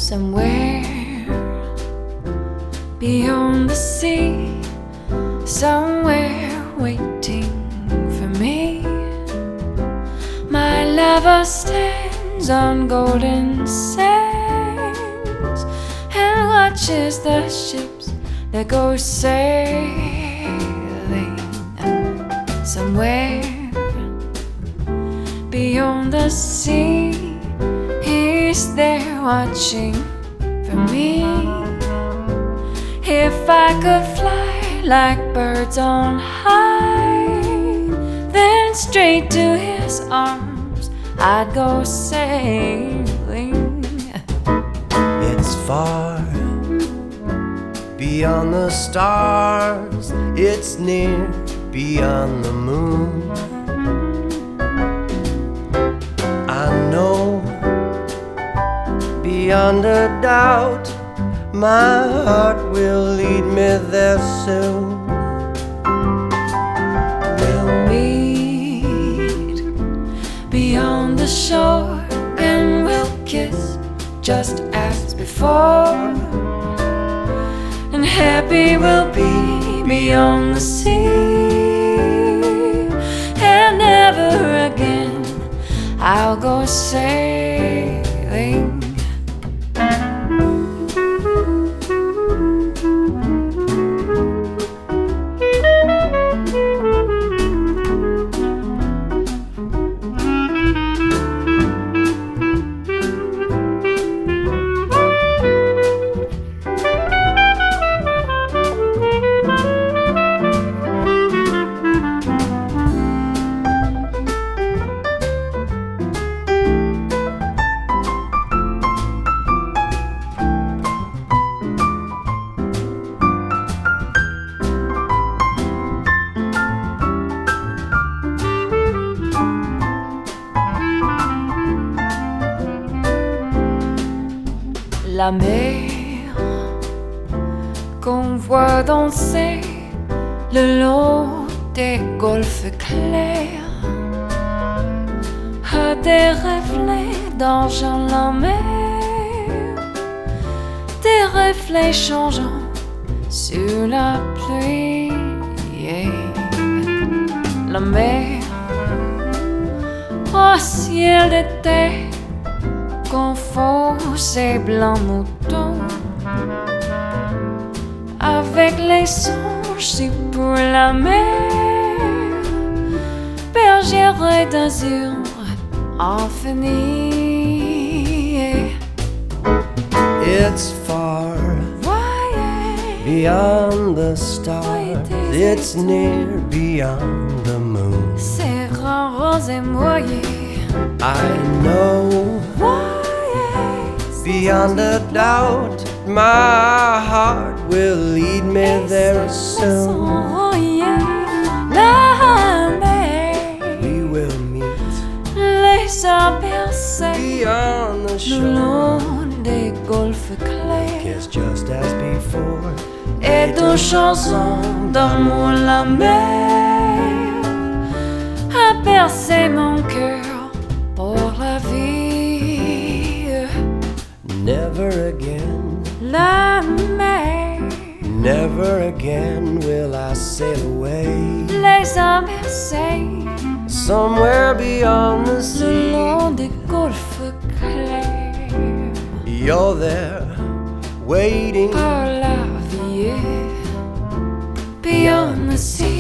somewhere beyond the sea, somewhere waiting for me. My lover stands on golden sands and watches the ships that go sailing. Somewhere beyond the sea, he's there watching for me. If I could fly like birds on high, then straight to his arms I'd go sailing. It's far beyond the stars, it's near beyond the moon. I know beyond a doubt my heart will lead me there soon. We'll meet beyond the shore and we'll kiss just as before. And happy we'll be beyond the sea, and never again I'll go sailing. La mer qu'on voit danser le long des golfes clairs a des reflets d'argent. La mer, des reflets changeants sur la pluie. La mer au ciel d'été confond ces blancs moutons avec les songes si pour la mer, bergère d'azur infinie. It's far beyond the stars, it's near beyond the moon. C'est grand rose et moyen, I know beyond a doubt my heart will lead me there soon. La mer, We will meet les aperçus beyond the le shore, long des golfes clairs, it's just as before. et de chansons d'amour. La mer a percé mon cœur pour la vie. Never again, La mer, never again will I sail away les aperçus somewhere beyond the le sea. long des golfes clairs, You're there waiting par la vie beyond the sea.